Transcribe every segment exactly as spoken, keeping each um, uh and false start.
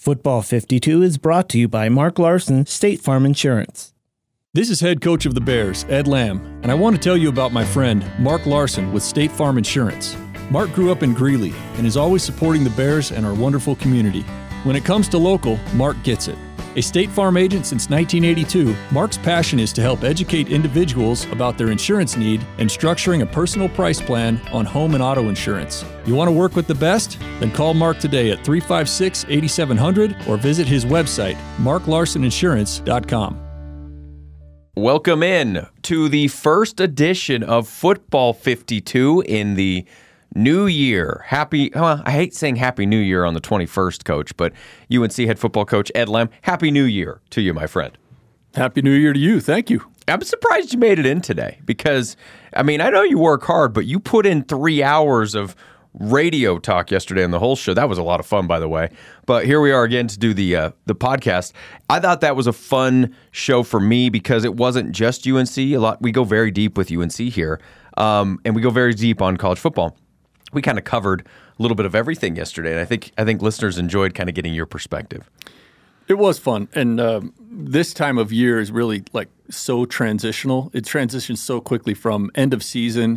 Football fifty-two is brought to you by Mark Larson, State Farm Insurance. This is head coach of the Bears, Ed Lamb, and I want to tell you about my friend, Mark Larson with State Farm Insurance. Mark grew up in Greeley and is always supporting the Bears and our wonderful community. When it comes to local, Mark gets it. A State Farm agent since nineteen eighty-two, Mark's passion is to help educate individuals about their insurance need and structuring a personal price plan on home and auto insurance. You want to work with the best? Then call Mark today at three five six, eight seven zero zero or visit his website, mark larson insurance dot com. Welcome in to the first edition of Football fifty-two in the new year. Happy, well, I hate saying Happy New Year on the twenty-first, Coach, but U N C head football coach Ed Lamb, Happy New Year to you, my friend. Happy New Year to you. Thank you. I'm surprised you made it in today because, I mean, I know you work hard, but you put in three hours of radio talk yesterday on the whole show. That was a lot of fun, by the way. But here we are again to do the uh, the podcast. I thought that was a fun show for me because it wasn't just U N C. A lot we go very deep with U N C here, um, and we go very deep on college football. We kind of covered a little bit of everything yesterday, and I think I think listeners enjoyed kind of getting your perspective. It was fun, and um, this time of year is really like so transitional. It transitions so quickly from end of season.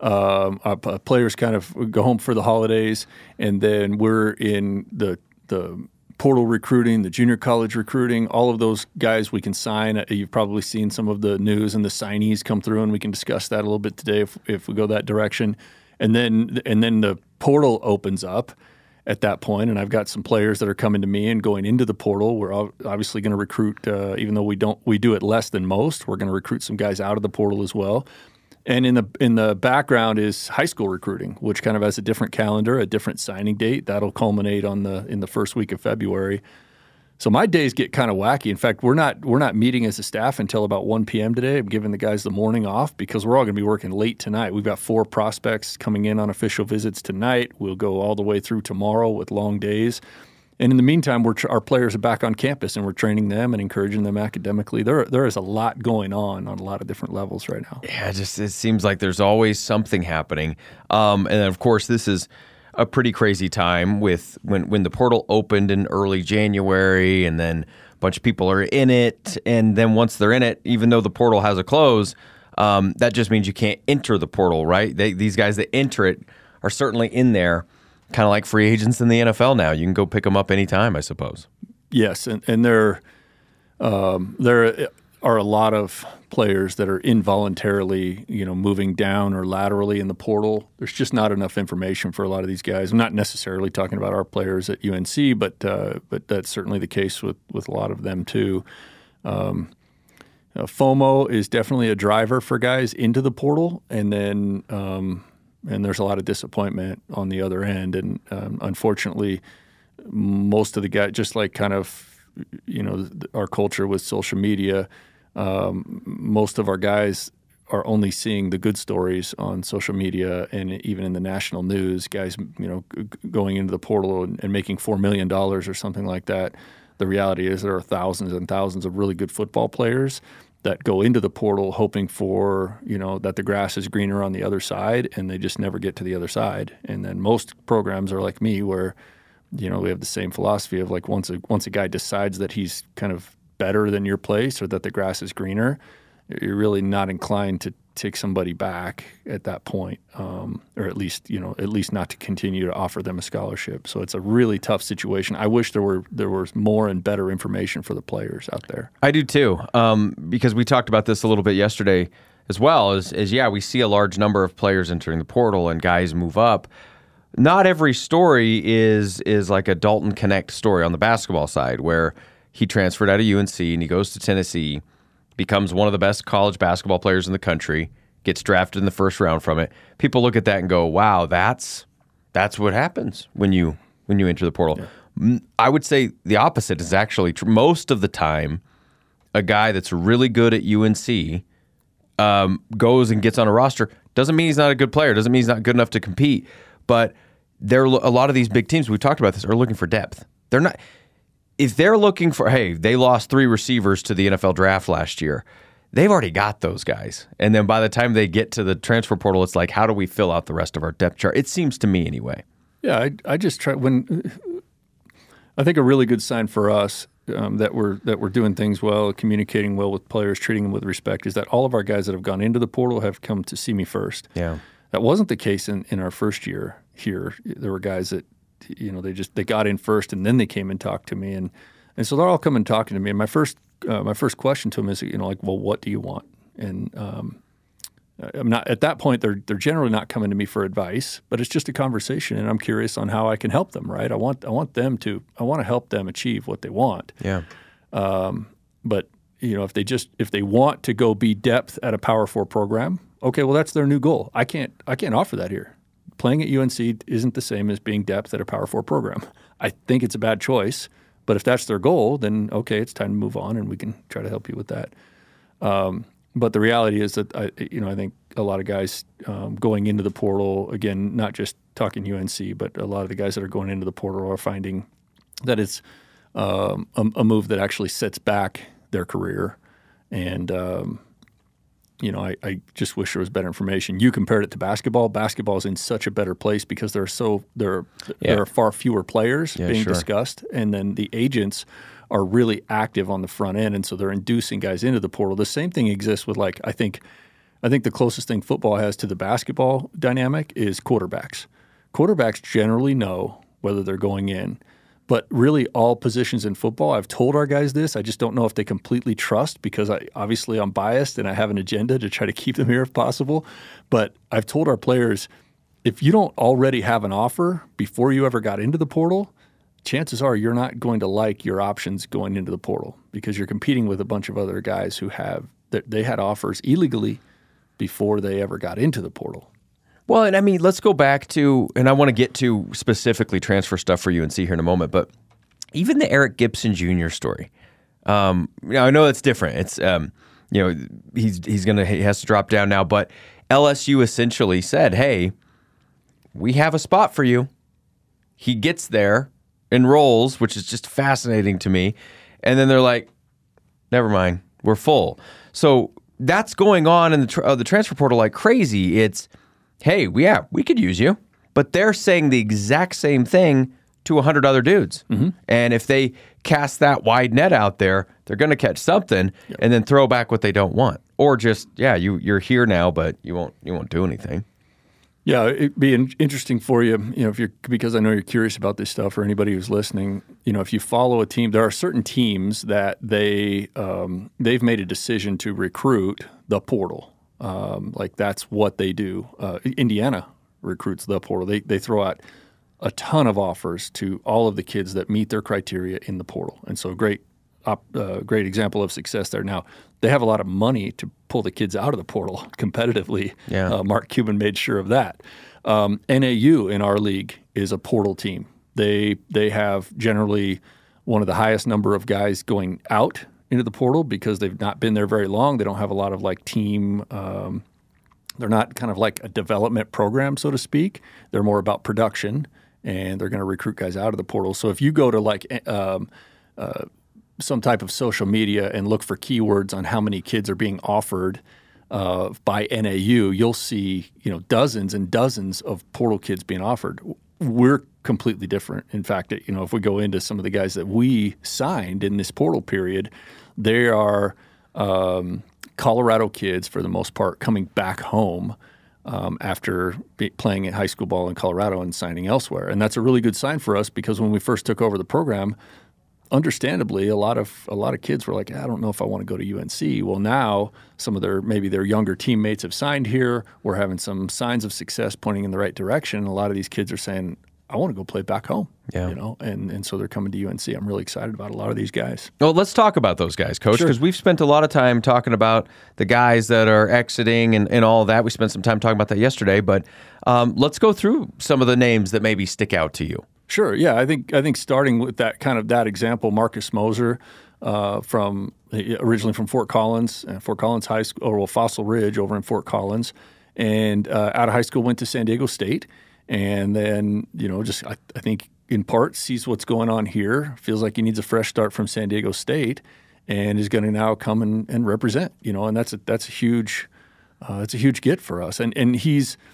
Um, our players kind of go home for the holidays, and then we're in the the portal recruiting, the junior college recruiting, all of those guys we can sign. You've probably seen some of the news and the signees come through, and we can discuss that a little bit today if if we go that direction. And then and then the portal opens up at that point, and I've got some players that are coming to me and going into the portal. We're obviously going to recruit, uh, even though we don't we do it less than most. We're going to recruit some guys out of the portal as well. And in the in the background is high school recruiting, which kind of has a different calendar, a different signing date. That'll culminate on the in the first week of February. So my days get kind of wacky. In fact, we're not we're not meeting as a staff until about one p.m. today. I'm giving the guys the morning off because we're all going to be working late tonight. We've got four prospects coming in on official visits tonight. We'll go all the way through tomorrow with long days. And in the meantime, we're our players are back on campus, and we're training them and encouraging them academically. There, there is a lot going on on a lot of different levels right now. Yeah, just it seems like there's always something happening. Um, and then, of course, this is a pretty crazy time with when, when the portal opened in early January, and then a bunch of people are in it. And then once they're in it, even though the portal has a close, um, that just means you can't enter the portal, right? They, these guys that enter it are certainly in there. Kind of like free agents in the N F L now. You can go pick them up anytime, I suppose. Yes, and, and there, um, there are a lot of players that are involuntarily, you know, moving down or laterally in the portal. There's just not enough information for a lot of these guys. I'm not necessarily talking about our players at U N C, but uh, but that's certainly the case with, with a lot of them too. Um, uh, FOMO is definitely a driver for guys into the portal, and then um, – and there's a lot of disappointment on the other end. And um, unfortunately, most of the guys, just like kind of, you know, our culture with social media, um, most of our guys are only seeing the good stories on social media and even in the national news. Guys, you know, g- going into the portal and, and making four million dollars or something like that. The reality is there are thousands and thousands of really good football players that go into the portal hoping for, you know, that the grass is greener on the other side, and they just never get to the other side. And then most programs are like me where, you know, we have the same philosophy of like once a once a guy decides that he's kind of better than your place or that the grass is greener, you're really not inclined to take somebody back at that point, um, or at least, you know, at least not to continue to offer them a scholarship. So it's a really tough situation. I wish there were there was more and better information for the players out there. I do too, um, because we talked about this a little bit yesterday as well. Is, is yeah, we see a large number of players entering the portal and guys move up. Not every story is is like a Dalton Connect story on the basketball side, where he transferred out of U N C and he goes to Tennessee, becomes one of the best college basketball players in the country, gets drafted in the first round from it. People look at that and go, "Wow, that's that's what happens when you when you enter the portal." Yeah. I would say the opposite is actually true. Most of the time, a guy that's really good at U N C um, goes and gets on a roster. Doesn't mean he's not a good player. Doesn't mean he's not good enough to compete. But there, a lot of these big teams, we've talked about this, are looking for depth. They're not. If they're looking for, hey, they lost three receivers to the N F L draft last year, they've already got those guys. And then by the time they get to the transfer portal, it's like, how do we fill out the rest of our depth chart? It seems to me anyway. Yeah, I, I just try when I think a really good sign for us um, that we're that we're doing things well, communicating well with players, treating them with respect, is that all of our guys that have gone into the portal have come to see me first. Yeah, that wasn't the case in, in our first year here. There were guys that, you know, they just they got in first and then they came and talked to me, and and so they're all coming talking to me. And my first uh, my first question to them is, you know, like, well, what do you want? And um, I'm not at that point. They're they're generally not coming to me for advice, but it's just a conversation, and I'm curious on how I can help them. Right? I want I want them to I want to help them achieve what they want. Yeah. Um, but you know, if they just if they want to go be depth at a Power Four program, okay, well that's their new goal. I can't I can't offer that here. Playing at U N C isn't the same as being depth at a Power Four program. I think it's a bad choice, but if that's their goal, then okay, it's time to move on, and we can try to help you with that. Um, But the reality is that I, you know, I think a lot of guys um, going into the portal, again, not just talking U N C, but a lot of the guys that are going into the portal are finding that it's um, a, a move that actually sets back their career. And um, you know, I, I just wish there was better information. You compared it to basketball. Basketball is in such a better place because there are so there Yeah. there are far fewer players Yeah, being sure. discussed, and then the agents are really active on the front end, and so they're inducing guys into the portal. The same thing exists with, like, I think I think the closest thing football has to the basketball dynamic is quarterbacks. Quarterbacks generally know whether they're going in, but really all positions in football, I've told our guys this, I just don't know if they completely trust, because I obviously I'm biased and I have an agenda to try to keep them here if possible. But I've told our players, if you don't already have an offer before you ever got into the portal, chances are you're not going to like your options going into the portal, because you're competing with a bunch of other guys who have that they had offers illegally before they ever got into the portal. Well, and I mean, let's go back to, and I want to get to specifically transfer stuff for U N C here in a moment, but even the Eric Gibson Junior story. Um, you know, I know it's different. It's um, you know, he's he's gonna he has to drop down now, but L S U essentially said, "Hey, we have a spot for you." He gets there, enrolls, which is just fascinating to me, and then they're like, "Never mind, we're full." So that's going on in the tra- uh, the transfer portal like crazy. It's, hey, we, yeah, we could use you. But they're saying the exact same thing to a hundred other dudes. Mm-hmm. And if they cast that wide net out there, they're going to catch something yep. and then throw back what they don't want. Or just, yeah, you, you're here now, but you won't you won't do anything. Yeah, it'd be in- interesting for you, you know, if you're because I know you're curious about this stuff, or anybody who's listening. You know, if you follow a team, there are certain teams that they um, they've made a decision to recruit the portal. Um, like that's what they do. Uh, Indiana recruits the portal. They they throw out a ton of offers to all of the kids that meet their criteria in the portal, and so great. Op, uh, great example of success there. Now, they have a lot of money to pull the kids out of the portal competitively. Yeah. Uh, Mark Cuban made sure of that. Um, N A U in our league is a portal team. They they have generally one of the highest number of guys going out into the portal because they've not been there very long. They don't have a lot of like team. Um, they're not kind of like a development program, so to speak. They're more about production, and they're going to recruit guys out of the portal. So if you go to like um, uh, some type of social media and look for keywords on how many kids are being offered uh, by N A U, you'll see, you know, dozens and dozens of portal kids being offered. We're completely different. In fact, you know, if we go into some of the guys that we signed in this portal period, they are um, Colorado kids for the most part coming back home um, after be playing at high school ball in Colorado and signing elsewhere. And that's a really good sign for us, because when we first took over the program, understandably, a lot of a lot of kids were like, I don't know if I want to go to U N C. Well, now some of their maybe their younger teammates have signed here. We're having some signs of success pointing in the right direction. A lot of these kids are saying, I want to go play back home. Yeah. You know, and and so they're coming to U N C. I'm really excited about a lot of these guys. Well, let's talk about those guys, Coach, because Sure. we've spent a lot of time talking about the guys that are exiting and, and all that. We spent some time talking about that yesterday, but um, let's go through some of the names that maybe stick out to you. Sure. Yeah, I think I think starting with that kind of that example, Marcus Moser, uh, from originally from Fort Collins, uh, Fort Collins High School, or well, Fossil Ridge over in Fort Collins, and uh, out of high school went to San Diego State, and then you know just I, I think in part sees what's going on here, feels like he needs a fresh start from San Diego State, and is going to now come and, and represent. You know, and that's a, that's a huge uh, that's a huge get for us, and and he's.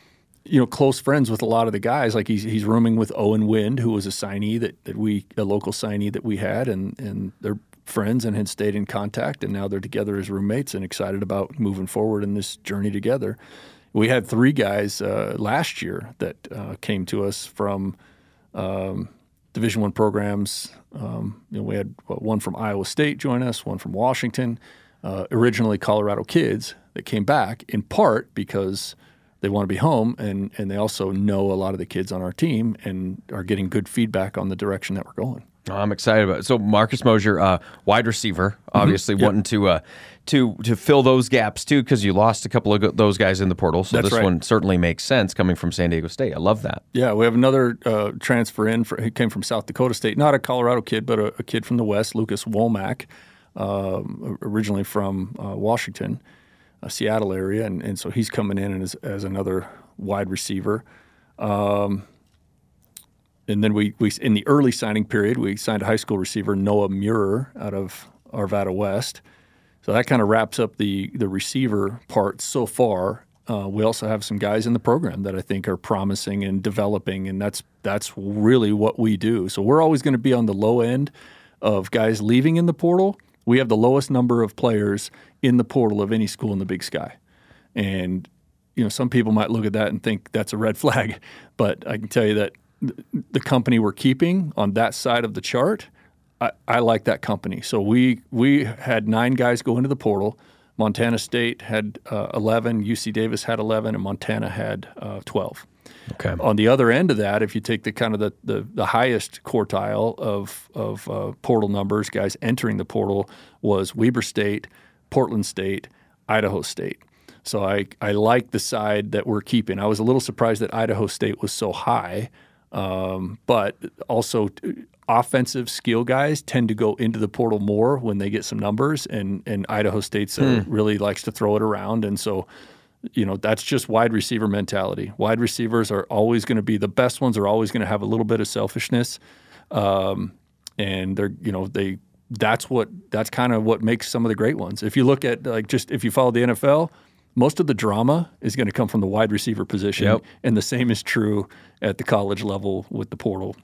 you know, close friends with a lot of the guys. Like he's he's rooming with Owen Wind, who was a signee that, that we a local signee that we had, and and they're friends and had stayed in contact, and now they're together as roommates and excited about moving forward in this journey together. We had three guys uh, last year that uh, came to us from um, Division One programs. Um, you know, we had one from Iowa State join us, one from Washington, uh, originally Colorado kids that came back in part because they want to be home, and, and they also know a lot of the kids on our team and are getting good feedback on the direction that we're going. I'm excited about it. So Marcus Mosher, uh, wide receiver, obviously mm-hmm. yep. wanting to uh, to to fill those gaps too, because you lost a couple of those guys in the portal. So That's this right. one certainly makes sense coming from San Diego State. I love that. Yeah, we have another uh, transfer in. For, he came from South Dakota State, not a Colorado kid, but a, a kid from the West, Lucas Womack, um, originally from uh, Washington, uh, Seattle area, and, and so he's coming in as, as another wide receiver. Um, And then we, we in the early signing period, we signed a high school receiver, Noah Muir, out of Arvada West. So that kind of wraps up the the receiver part so far. Uh, we also have some guys in the program that I think are promising and developing, and that's that's really what we do. So we're always going to be on the low end of guys leaving in the portal. We have the lowest number of players in the portal of any school in the Big Sky. And you know, some people might look at that and think that's a red flag, but I can tell you that the company we're keeping on that side of the chart, I, I like that company. So we we had nine guys go into the portal. Montana State had uh, eleven, U C Davis had eleven, and Montana had uh, twelve. Okay. On the other end of that, if you take the kind of the, the, the highest quartile of, of uh, portal numbers, guys entering the portal, was Weber State, Portland State, Idaho State. So I, I like the side that we're keeping. I was a little surprised that Idaho State was so high. Um, but also offensive skill guys tend to go into the portal more when they get some numbers, and, and Idaho State uh, hmm. really likes to throw it around. And so, you know, that's just wide receiver mentality. Wide receivers are always going to be the best ones are always going to have a little bit of selfishness. Um, and they're, you know, they, that's what, that's kind of what makes some of the great ones. If you look at like, just, if you follow the N F L, most of the drama is going to come from the wide receiver position, yep. and the same is true at the college level with the portal.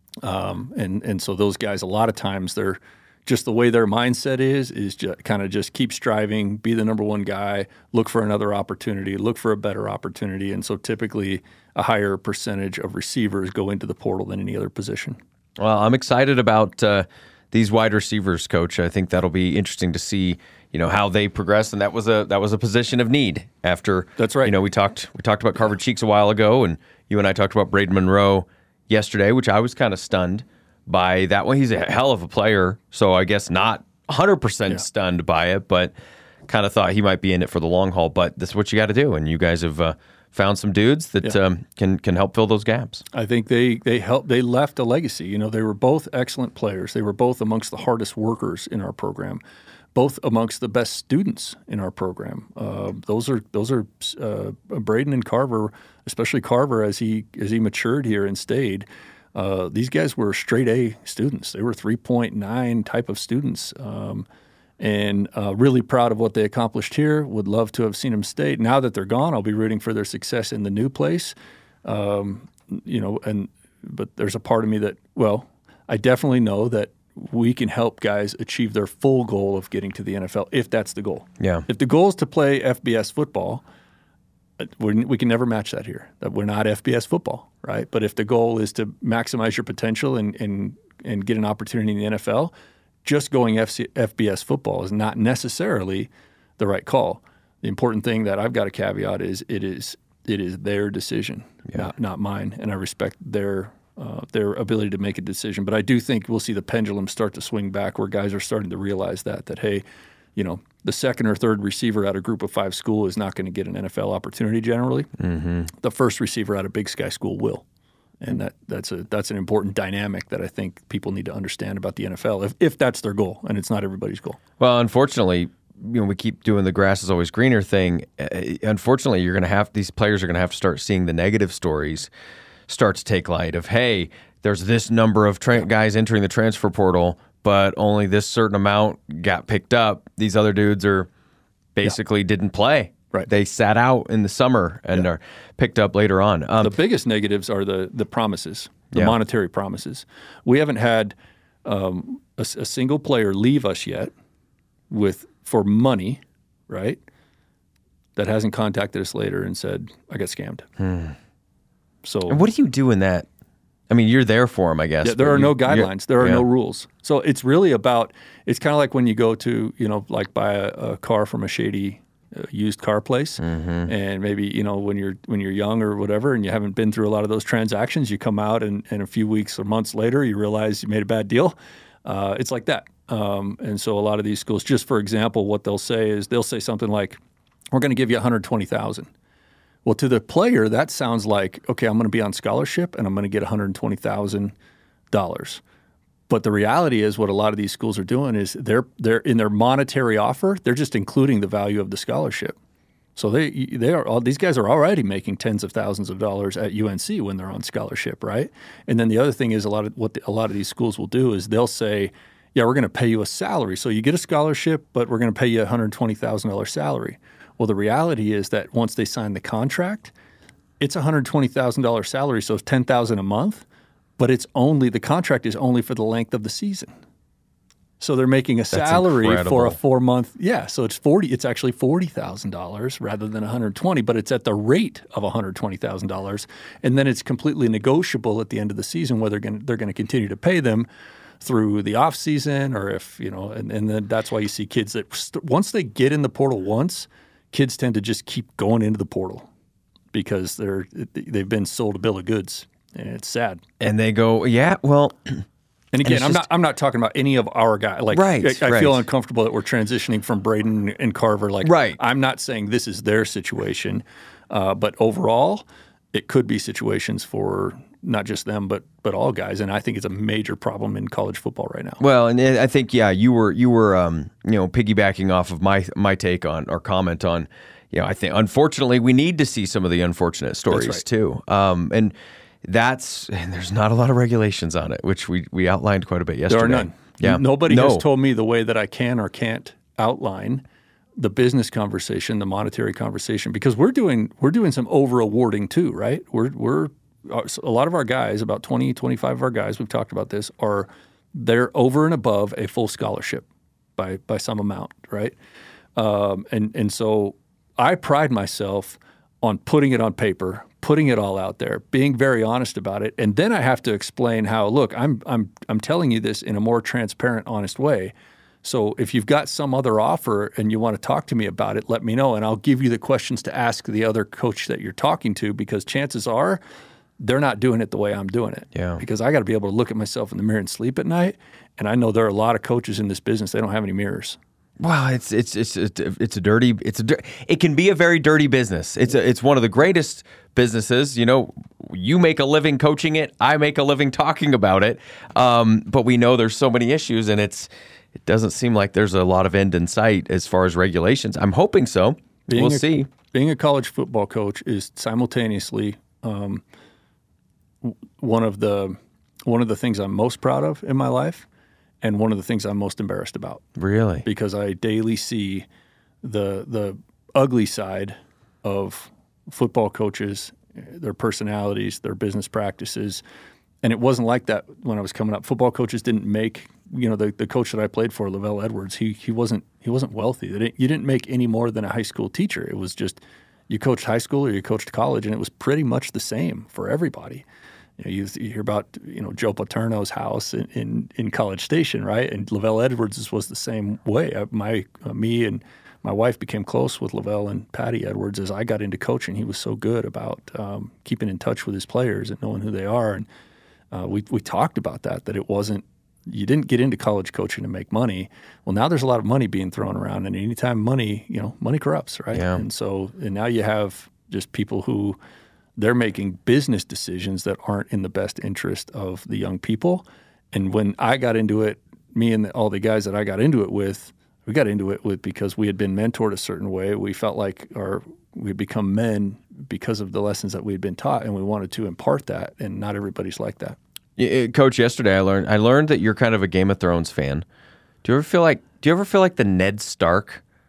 Um, and and so those guys, a lot of times, they're just the way their mindset is is just kind of just keep striving, be the number one guy, look for another opportunity, look for a better opportunity, and so typically a higher percentage of receivers go into the portal than any other position. Well, I'm excited about uh, these wide receivers, Coach. I think that'll be interesting to see. You know how they progress, and that was a that was a position of need. After that's right. You know we talked we talked about Carver Cheeks a while ago, and you and I talked about Braden Monroe yesterday, which I was kind of stunned by that one. He's a hell of a player, so I guess not one hundred percent yeah. stunned by it, but kind of thought he might be in it for the long haul. But this is what you got to do, and you guys have uh, found some dudes that yeah. um, can can help fill those gaps. I think they they helped. They left a legacy. You know, they were both excellent players. They were both amongst the hardest workers in our program. Both amongst the best students in our program. Uh, those are those are uh, Braden and Carver, especially Carver as he as he matured here and stayed. Uh, these guys were straight A students. They were three point nine type of students, um, and uh, really proud of what they accomplished here. Would love to have seen them stay. Now that they're gone, I'll be rooting for their success in the new place. Um, you know, and but there's a part of me that well, I definitely know that we can help guys achieve their full goal of getting to the N F L if that's the goal. Yeah. If the goal is to play F B S football, we're, we can never match that here. That we're not F B S football, right? But if the goal is to maximize your potential and and, and get an opportunity in the N F L, just going F C, F B S football is not necessarily the right call. The important thing that I've got to caveat is it is it is their decision, yeah. not not mine, and I respect their. Uh, their ability to make a decision. But I do think we'll see the pendulum start to swing back where guys are starting to realize that, that, hey, you know, the second or third receiver at a group of five school is not going to get an N F L opportunity generally. Mm-hmm. The first receiver at a Big Sky school will. And that that's a that's an important dynamic that I think people need to understand about the N F L, if, if that's their goal, and it's not everybody's goal. Well, unfortunately, you know, we keep doing the grass is always greener thing. Uh, unfortunately, you're going to have these players are going to have to start seeing the negative stories start to take light of, hey, there's this number of tra- guys entering the transfer portal, but only this certain amount got picked up. These other dudes are basically yeah. didn't play. Right. They sat out in the summer and yeah. are picked up later on. Um, the biggest negatives are the the promises, the yeah. monetary promises. We haven't had um, a, a single player leave us yet with for money, right? That hasn't contacted us later and said, "I got scammed." Hmm. So, and what do you do in that? I mean, you're there for them, I guess. Yeah, there are you, no guidelines. There are yeah. no rules. So it's really about. It's kind of like when you go to, you know, like buy a, a car from a shady uh, used car place, mm-hmm. and maybe you know when you're when you're young or whatever, and you haven't been through a lot of those transactions, you come out and, and a few weeks or months later, you realize you made a bad deal. Uh, it's like that. Um, and so a lot of these schools, just for example, what they'll say is they'll say something like, "We're going to give you one hundred twenty thousand dollars." Well, to the player, that sounds like, okay, I'm going to be on scholarship and I'm going to get one hundred twenty thousand dollars. But the reality is what a lot of these schools are doing is they're they're in their monetary offer, they're just including the value of the scholarship. So they they are all, these guys are already making tens of thousands of dollars at U N C when they're on scholarship, right? And then the other thing is a lot of what the, a lot of these schools will do is they'll say, yeah, we're going to pay you a salary. So you get a scholarship, but we're going to pay you a one hundred twenty thousand dollars salary. Well, the reality is that once they sign the contract, it's a one hundred twenty thousand dollars salary, so it's ten thousand dollars a month, but it's only the contract is only for the length of the season. So they're making a salary incredible. for a four-month, yeah, so it's forty it's actually forty thousand dollars rather than one hundred twenty, but it's at the rate of one hundred twenty thousand dollars, and then it's completely negotiable at the end of the season whether they're going they're going to continue to pay them through the off season or if, you know, and, and then that's why you see kids that st- once they get in the portal once, kids tend to just keep going into the portal because they're they've been sold a bill of goods, and it's sad. And they go, yeah, well. And again, and I'm just, not I'm not talking about any of our guys. Like, right, I, I right. feel uncomfortable that we're transitioning from Braden and Carver. Like, right. I'm not saying this is their situation, uh, but overall, it could be situations for not just them, but but all guys. And I think it's a major problem in college football right now. Well, and I think yeah, you were you were um, you know piggybacking off of my my take on or comment on, you know, I think unfortunately we need to see some of the unfortunate stories right. too. Um, and that's and there's not a lot of regulations on it, which we we outlined quite a bit yesterday. There are none. Yeah, nobody no. has told me the way that I can or can't outline the business conversation, the monetary conversation, because we're doing we're doing some over awarding too, right? We're we're a lot of our guys, about twenty, twenty-five of our guys, we've talked about this, are they're over and above a full scholarship by by some amount, right? Um, and and so I pride myself on putting it on paper, putting it all out there, being very honest about it, and then I have to explain how. Look, I'm I'm I'm telling you this in a more transparent, honest way. So if you've got some other offer and you want to talk to me about it, let me know, and I'll give you the questions to ask the other coach that you're talking to, because chances are they're not doing it the way I'm doing it. Yeah. Because I got to be able to look at myself in the mirror and sleep at night, and I know there are a lot of coaches in this business, they don't have any mirrors. Wow, it's it's it's it's a dirty it's a it can be a very dirty business. It's a, it's one of the greatest businesses. You know, you make a living coaching it. I make a living talking about it. Um, but we know there's so many issues, and it's it doesn't seem like there's a lot of end in sight as far as regulations. I'm hoping so. Being we'll a, see. Being a college football coach is simultaneously um, one of the one of the things I'm most proud of in my life, and one of the things I'm most embarrassed about. Really? Because I daily see the the ugly side of football coaches, their personalities, their business practices. And it wasn't like that when I was coming up. Football coaches didn't make, you know, the, the coach that I played for, Lavelle Edwards, he he wasn't he wasn't wealthy. They didn't, you didn't make any more than a high school teacher. It was just you coached high school or you coached college, and it was pretty much the same for everybody. You know, you, you hear about, you know, Joe Paterno's house in, in, in College Station, right? And Lavelle Edwards was the same way. I, my uh, me and my wife became close with Lavelle and Patty Edwards as I got into coaching. He was so good about um, keeping in touch with his players and knowing who they are. And uh, we we talked about that, that it wasn't, you didn't get into college coaching to make money. Well, now there's a lot of money being thrown around, and anytime money, you know, money corrupts, right? Yeah. And so, and now you have just people who, they're making business decisions that aren't in the best interest of the young people. And when I got into it, me and the, all the guys that I got into it with, we got into it with because we had been mentored a certain way. We felt like our we had become men because of the lessons that we had been taught, and we wanted to impart that. And not everybody's like that. Yeah, Coach, yesterday I learned I learned that you're kind of a Game of Thrones fan. Do you ever feel like Do you ever feel like the Ned Stark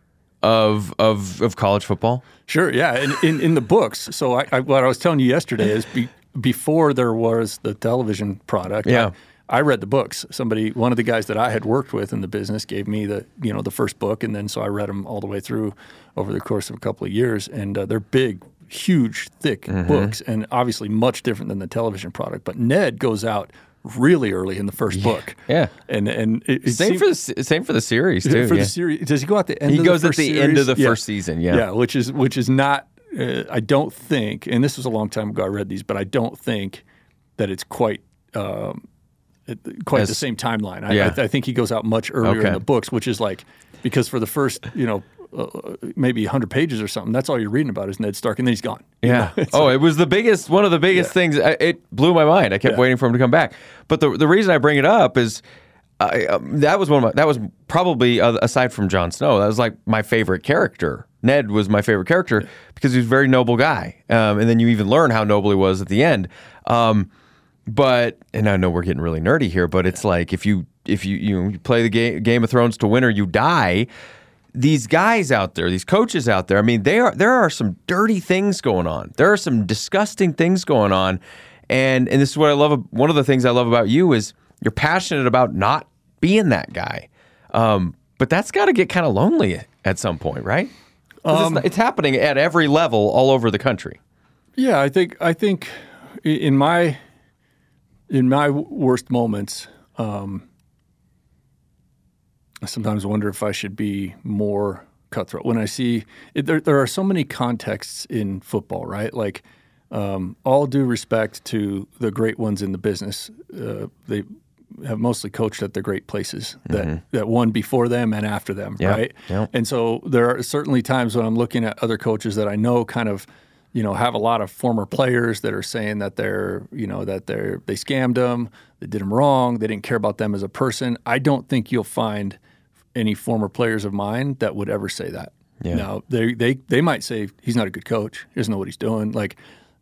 of of of college football? Sure, yeah. In in, in the books. So I, I, what I was telling you yesterday is be, before there was the television product. Yeah. I, I read the books. Somebody, one of the guys that I had worked with in the business, gave me the you know the first book, and then so I read them all the way through over the course of a couple of years, and uh, they're big, huge, thick mm-hmm. books, and obviously much different than the television product. But Ned goes out really early in the first yeah. book. Yeah, and and it, it same seemed, for the same for the series too. For yeah. the series, does he go at the end? He of goes the first at the series? end of the yeah. first season. Yeah, yeah, which is which is not. Uh, I don't think, and this was a long time ago I read these, but I don't think that it's quite um, it, quite As, the same timeline. I, yeah. I, I think he goes out much earlier okay. in the books, which is like because for the first you know uh, maybe one hundred pages or something, that's all you're reading about is Ned Stark, and then he's gone. Yeah. You know? Oh, like, it was the biggest, one of the biggest yeah. things. I, it blew my mind. I kept yeah. waiting for him to come back. But the the reason I bring it up is I, um, that was one of my, that was probably uh, aside from Jon Snow, that was like my favorite character. Ned was my favorite character yeah. because he was a very noble guy. Um, and then you even learn how noble he was at the end. Um, but and I know we're getting really nerdy here, but it's like if you if you you, know, you play the game Game of Thrones to win or you die. These guys out there, these coaches out there, I mean, they are there are some dirty things going on. There are some disgusting things going on. And and this is what I love. One of the things I love about you is you're passionate about not being that guy. Um, but that's got to get kind of lonely at some point, right? Um, it's, it's happening at every level all over the country. Yeah, I think I think in my in my worst moments, um, I sometimes wonder if I should be more cutthroat. When I see it, there, there are so many contexts in football, right? Like, um, all due respect to the great ones in the business, uh, they have mostly coached at the great places that, mm-hmm. that won before them and after them, yep. right? Yep. And so there are certainly times when I'm looking at other coaches that I know kind of, you know, have a lot of former players that are saying that they're, you know, that they're they scammed them, they did them wrong, they didn't care about them as a person. I don't think you'll find any former players of mine that would ever say that. Yeah. Now, they, they they might say he's not a good coach, he doesn't know what he's doing, like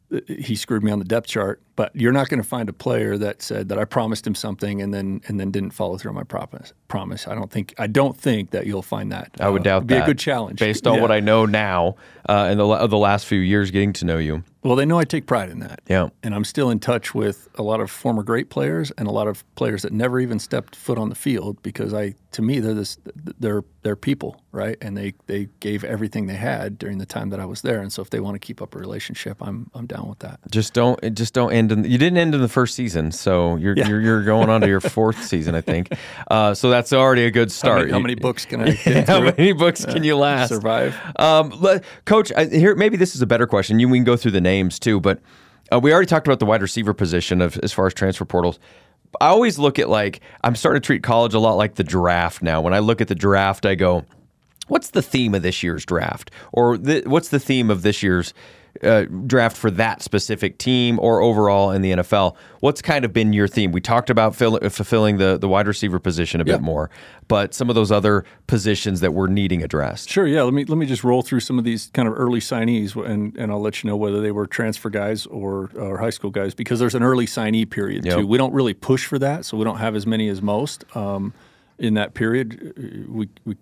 he screwed me on the depth chart, but you're not going to find a player that said that I promised him something and then and then didn't follow through on my promise. Promise. I don't think I don't think that you'll find that. I would uh, doubt it'd be that. a good challenge based on yeah. what I know now uh, and the of the last few years getting to know you. Well, they know I take pride in that. Yeah. And I'm still in touch with a lot of former great players and a lot of players that never even stepped foot on the field because I, to me, they're this, they're they're people, right? And they, they gave everything they had during the time that I was there. And so if they want to keep up a relationship, I'm I'm down with that. Just don't just don't end in. You didn't end in the first season, so you're yeah. you're, you're going on to your fourth season, I think. Uh, so that's already a good start. How many, how many books can I? Get how through? many books can you last? Survive. Um, let, Coach, I, here maybe this is a better question. You we can go through the names too, but. Uh, we already talked about the wide receiver position of as far as transfer portals. I always look at like I'm starting to treat college a lot like the draft now. When I look at the draft, I go, "What's the theme of this year's draft?" Or the, "What's the theme of this year's uh, draft for that specific team or overall in the N F L?" What's kind of been your theme? We talked about fill, fulfilling the the wide receiver position a bit yeah. more, but some of those other positions that we're needing addressed. Sure, yeah. Let me let me just roll through some of these kind of early signees, and, and I'll let you know whether they were transfer guys or, or high school guys, because there's an early signee period yep. too. We don't really push for that, so we don't have as many as most um, in that period. We, we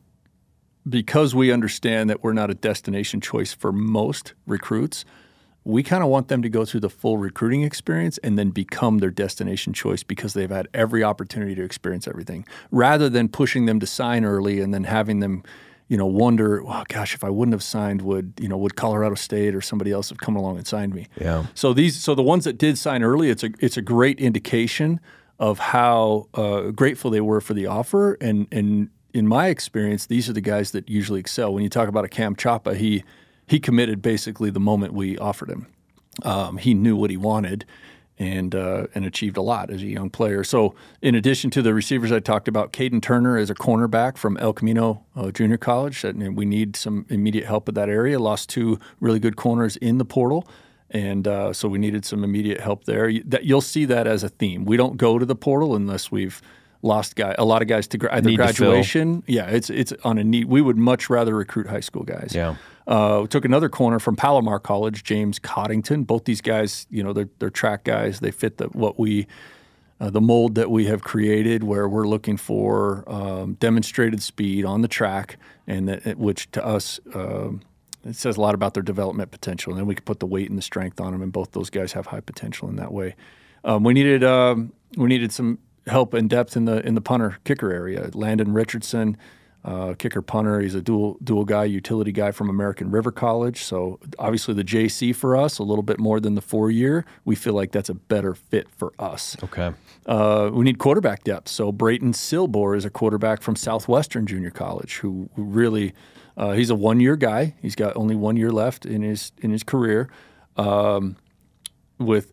because we understand that we're not a destination choice for most recruits. We kind of want them to go through the full recruiting experience and then become their destination choice because they've had every opportunity to experience everything, rather than pushing them to sign early and then having them, you know, wonder, well, gosh, if I wouldn't have signed, would, you know, would Colorado State or somebody else have come along and signed me? Yeah. So these, so the ones that did sign early, it's a it's a great indication of how uh, grateful they were for the offer. And and in my experience, these are the guys that usually excel. When you talk about a Cam Chapa, he He committed basically the moment we offered him. Um, he knew what he wanted and uh, and achieved a lot as a young player. So in addition to the receivers I talked about, Caden Turner is a cornerback from El Camino uh, Junior College. And we need some immediate help at that area. Lost two really good corners in the portal. And uh, so we needed some immediate help there. That, you'll see that as a theme. We don't go to the portal unless we've lost guy, a lot of guys to gra- either need graduation. Yeah, it's it's on a need. We would much rather recruit high school guys. Yeah. Uh, we took another corner from Palomar College, James Coddington. Both these guys, you know, they're, they're track guys. They fit the what we uh, the mold that we have created, where we're looking for um, demonstrated speed on the track, and that, which to us um, it says a lot about their development potential. And then we can put the weight and the strength on them, and both those guys have high potential in that way. Um, we needed um, we needed some help and depth in the in the punter kicker area. Landon Richardson, uh, kicker punter. He's a dual dual guy, utility guy from American River College. So obviously the J C for us a little bit more than the four year. We feel like that's a better fit for us. Okay. Uh, we need quarterback depth. So Brayton Silbor is a quarterback from Southwestern Junior College who really uh, he's a one year guy. He's got only one year left in his in his career. Um, with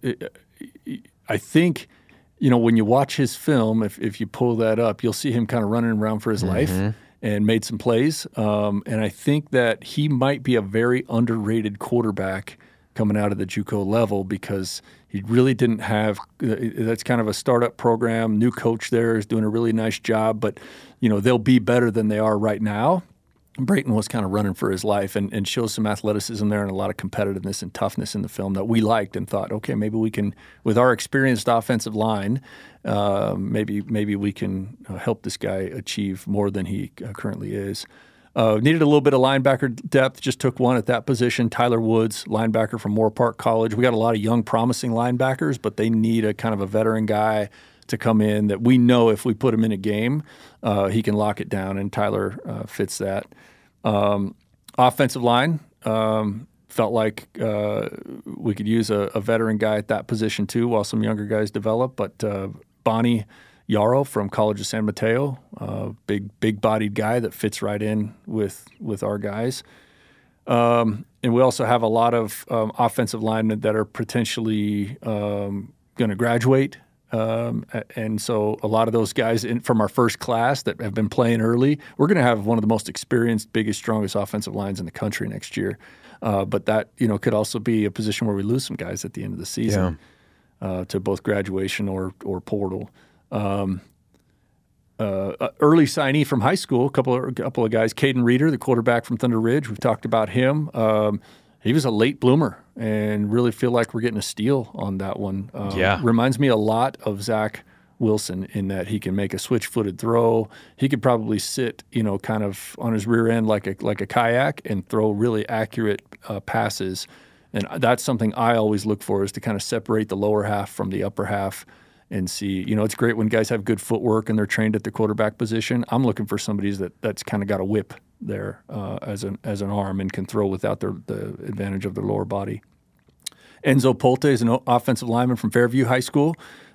I think. You know, when you watch his film, if if you pull that up, you'll see him kind of running around for his mm-hmm. life and made some plays. Um, and I think that he might be a very underrated quarterback coming out of the JUCO level because he really didn't have – that's kind of a startup program. New coach there is doing a really nice job. But, you know, they'll be better than they are right now. Brayton was kind of running for his life and, and shows some athleticism there and a lot of competitiveness and toughness in the film that we liked and thought, okay, maybe we can, with our experienced offensive line, uh, maybe maybe we can uh, help this guy achieve more than he uh, currently is. Uh, needed a little bit of linebacker depth, just took one at that position. Tyler Woods, linebacker from Moore Park College. We got a lot of young, promising linebackers, but they need a kind of a veteran guy to come in that we know if we put him in a game, uh, he can lock it down, and Tyler uh, fits that. Um, offensive line, um, felt like uh, we could use a, a veteran guy at that position too while some younger guys develop, but uh, Bonnie Yarrow from College of San Mateo, uh, big big-bodied guy that fits right in with, with our guys. Um, and we also have a lot of um, offensive linemen that are potentially um, going to graduate. Um, and so a lot of those guys in, from our first class that have been playing early, we're going to have one of the most experienced, biggest, strongest offensive lines in the country next year. Uh, but that, you know, could also be a position where we lose some guys at the end of the season yeah. uh, to both graduation or or portal. Um, uh, early signee from high school, a couple of, a couple of guys, Caden Reeder, the quarterback from Thunder Ridge. We've talked about him. Um, He was a late bloomer and really feel like we're getting a steal on that one. Um, yeah. Reminds me a lot of Zach Wilson in that he can make a switch-footed throw. He could probably sit, you know, kind of on his rear end like a like a kayak and throw really accurate uh, passes. And that's something I always look for is to kind of separate the lower half from the upper half and see, you know, it's great when guys have good footwork and they're trained at the quarterback position. I'm looking for somebody that that's kind of got a whip there uh, as an as an arm and can throw without the the advantage of their lower body. Enzo Polte is an offensive lineman from Fairview High School.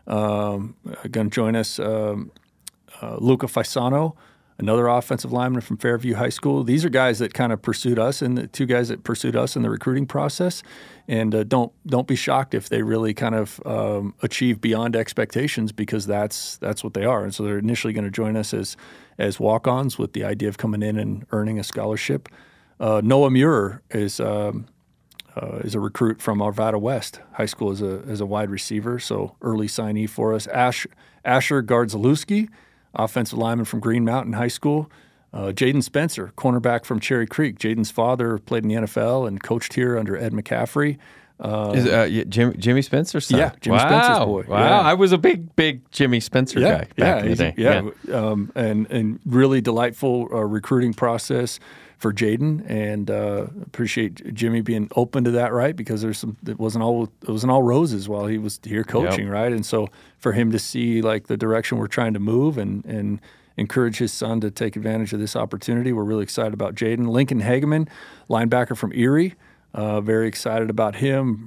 Um, going to join us. Um, uh, Luca Faisano, another offensive lineman from Fairview High School. These are guys that kind of pursued us, and the two guys that pursued us in the recruiting process. And uh, don't don't be shocked if they really kind of um, achieve beyond expectations, because that's that's what they are. And so they're initially going to join us as as walk-ons with the idea of coming in and earning a scholarship. Uh, Noah Muir is um, uh, is a recruit from Arvada West High School as a as a wide receiver, so early signee for us. Ash, Asher Gardzalewski, offensive lineman from Green Mountain High School. Uh, Jaden Spencer, cornerback from Cherry Creek. Jaden's father played in the N F L and coached here under Ed McCaffrey. Uh, Is, uh, Jim, Jimmy Spencer's son? Yeah, Jimmy wow. Spencer's boy. Wow, yeah. I was a big, big Jimmy Spencer yeah, guy back yeah, in the day. Yeah, yeah. Um, and, and really delightful uh, recruiting process for Jaden, and uh, appreciate Jimmy being open to that, right? Because there's some, it wasn't all it wasn't all roses while he was here coaching, yep. right? And so for him to see like the direction we're trying to move and and encourage his son to take advantage of this opportunity, we're really excited about Jaden. Lincoln Hageman, linebacker from Erie, uh, very excited about him.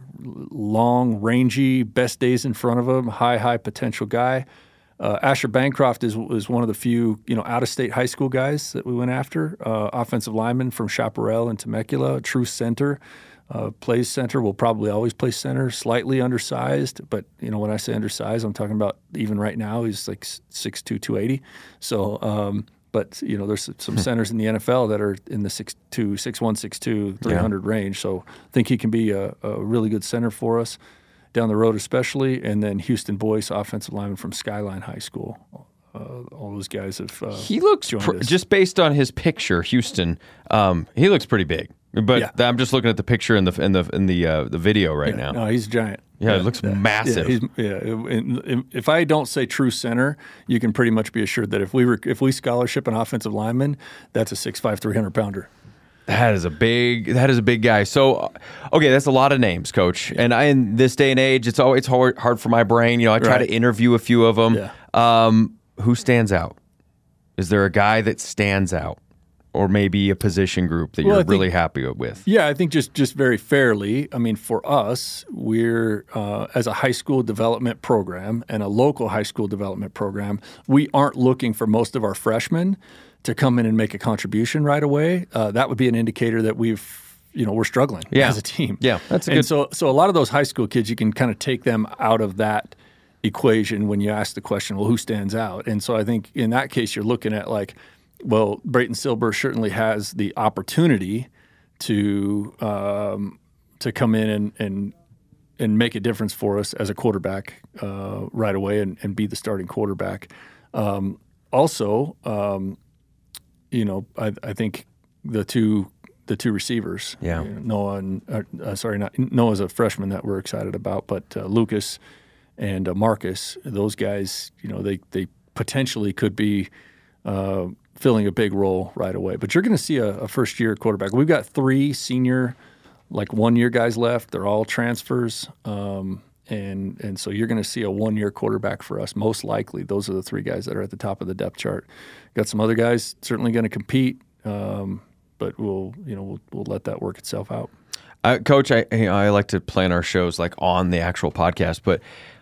Long, rangy, best days in front of him, high, high potential guy. Uh, Asher Bancroft is is one of the few, you know, out-of-state high school guys that we went after. Uh, offensive lineman from Chaparral and Temecula, true center, uh, plays center. Will probably always play center. Slightly undersized, but you know when I say undersized, I'm talking about even right now he's like six two, two eighty. So, um, but you know there's some centers in the N F L that are in the six two, six one, six two, three hundred yeah. range. So I think he can be a, a really good center for us down the road especially. And then Houston Boyce, offensive lineman from Skyline High School. Uh, all those guys have uh, He looks, pr- just based on his picture, Houston, um, he looks pretty big. But Yeah. I'm just looking at the picture in the in the in the uh, the video right Yeah, now. No, he's giant. Yeah, it looks massive. Yeah, he's, yeah. And- and if I don't say true center, you can pretty much be assured that if we were if we scholarship an offensive lineman, that's a six five, three hundred pounder. That is a big. That is a big guy. So, okay, that's a lot of names, Coach. And I, in this day and age, it's always hard, hard for my brain. You know, I try Right. to interview a few of them. Yeah. Um, who stands out? Is there a guy that stands out, or maybe a position group that Well, you're I think- really happy with? Yeah, I think just just very fairly. I mean, for us, we're uh, as a high school development program and a local high school development program, we aren't looking for most of our freshmen to come in and make a contribution right away. Uh, that would be an indicator that we've, you know, we're struggling Yeah. as a team. Yeah, that's a and good- so so a lot of those high school kids, you can kind of take them out of that equation when you ask the question, well, who stands out? And so I think in that case, you're looking at like, well, Brayton Silber certainly has the opportunity to um, to come in and, and and make a difference for us as a quarterback uh, right away and, and be the starting quarterback. Um, also, um, you know, I, I think the two the two receivers, Yeah. you know, Noah and uh, uh, sorry, not Noah's a freshman that we're excited about, but uh, Lucas and uh, Marcus, those guys, you know, they they potentially could be uh, filling a big role right away. But you're going to see a, a first year quarterback. We've got three senior, like one year guys left. They're all transfers. Um, and and so you're going to see a one year quarterback for us, most likely. Those are the three guys that are at the top of the depth chart. Got some other guys certainly going to compete, um, but we'll you know we'll, we'll let that work itself out. Uh, Coach, I you know, I like to plan our shows like on the actual podcast, but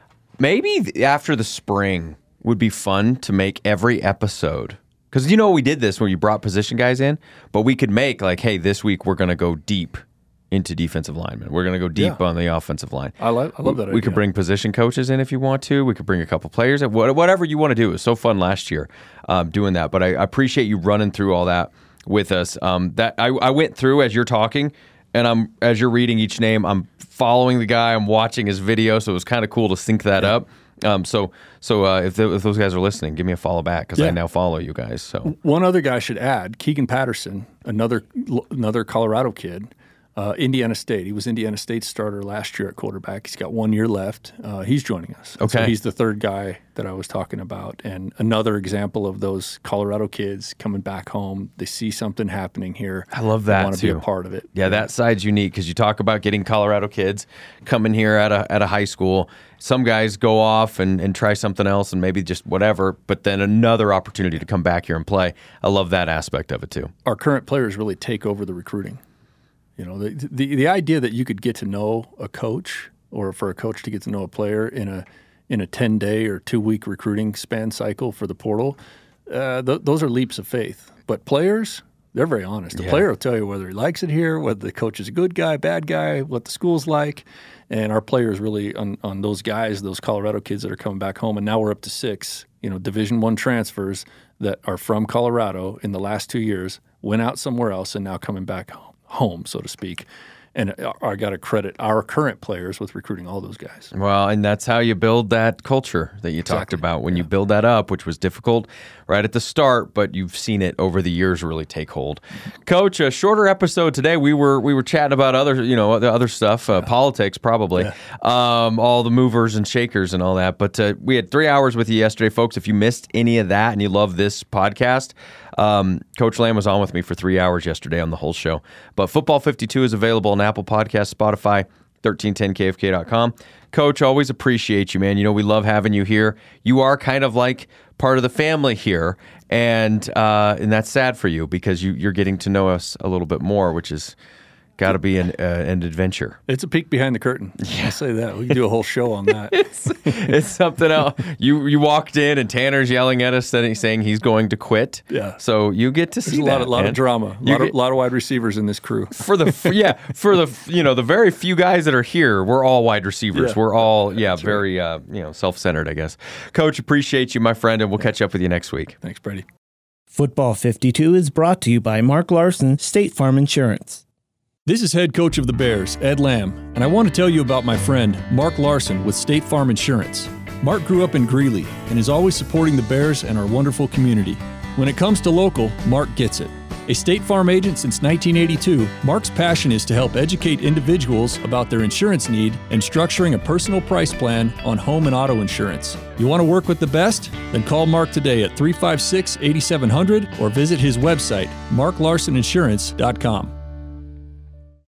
maybe after the spring would be fun to make every episode. Because you know we did this where you brought position guys in, but we could make like, hey, this week we're going to go deep into defensive linemen. We're going to go deep Yeah. on the offensive line. I, lo- I love that We idea. could bring position coaches in if you want to. We could bring a couple players in. What- Whatever you want to do. It was so fun last year um, doing that. But I, I appreciate you running through all that with us. Um, that I, I went through as you're talking, and I'm as you're reading each name, I'm following the guy. I'm watching his video, so it was kind of cool to sync that up. Um, so so uh, if, the, if those guys are listening, give me a follow back because I Yeah. now follow you guys. So One other guy I should add, Keegan Patterson, another another Colorado kid, uh, Indiana State. He was Indiana State's starter last year at quarterback. He's got one year left. Uh, he's joining us. Okay. So he's the third guy that I was talking about. And another example of those Colorado kids coming back home. They see something happening here. I love that They want to be too. a part of it. Yeah, that side's unique because you talk about getting Colorado kids coming here at a at a high school. Some guys go off and, and try something else and maybe just whatever, but then another opportunity to come back here and play. I love that aspect of it too. Our current players really take over the recruiting. You know, the, the the idea that you could get to know a coach, or for a coach to get to know a player in a in a ten day or two week recruiting span cycle for the portal, uh, th- those are leaps of faith. But players, they're very honest. The Yeah. player will tell you whether he likes it here, whether the coach is a good guy, bad guy, what the school's like. And our players really on, on those guys, those Colorado kids that are coming back home, and now we're up to six, you know, Division One transfers that are from Colorado in the last two years, went out somewhere else and now coming back home, so to speak. And I got to credit our current players with recruiting all those guys. Well, and that's how you build that culture that you talked Exactly. about. When you build that up, which was difficult right at the start, but you've seen it over the years really take hold. Coach, a shorter episode today. We were we were chatting about other you know the other stuff, uh, politics probably, um, all the movers and shakers and all that. But uh, we had three hours with you yesterday, folks. If you missed any of that and you love this podcast, um, Coach Lamb was on with me for three hours yesterday on the whole show. But Football fifty-two is available on Apple Podcasts, Spotify, thirteen ten K F K dot com. Coach, always appreciate you, man. You know, we love having you here. You are kind of like part of the family here, and uh, and that's sad for you because you, you're getting to know us a little bit more, which is got to be an, uh, an adventure. It's a peek behind the curtain. I'll say that. We can do a whole show on that. It's, it's something else. You you walked in and Tanner's yelling at us saying saying he's going to quit. Yeah. So you get to There's see a lot, that, of, lot man. of drama, a You lot, of, get- lot of wide receivers in this crew. for the yeah for the you know the very few guys that are here, we're all wide receivers. Yeah. We're all yeah very uh, you know self-centered, I guess. Coach, appreciate you, my friend, and we'll catch up with you next week. Thanks, Brady. Football fifty-two is brought to you by Mark Larson, State Farm Insurance. This is head coach of the Bears, Ed Lamb, and I want to tell you about my friend, Mark Larson with State Farm Insurance. Mark grew up in Greeley and is always supporting the Bears and our wonderful community. When it comes to local, Mark gets it. A State Farm agent since nineteen eighty-two, Mark's passion is to help educate individuals about their insurance need and structuring a personal price plan on home and auto insurance. You want to work with the best? Then call Mark today at three five six, eight seven zero zero or visit his website, mark larson insurance dot com.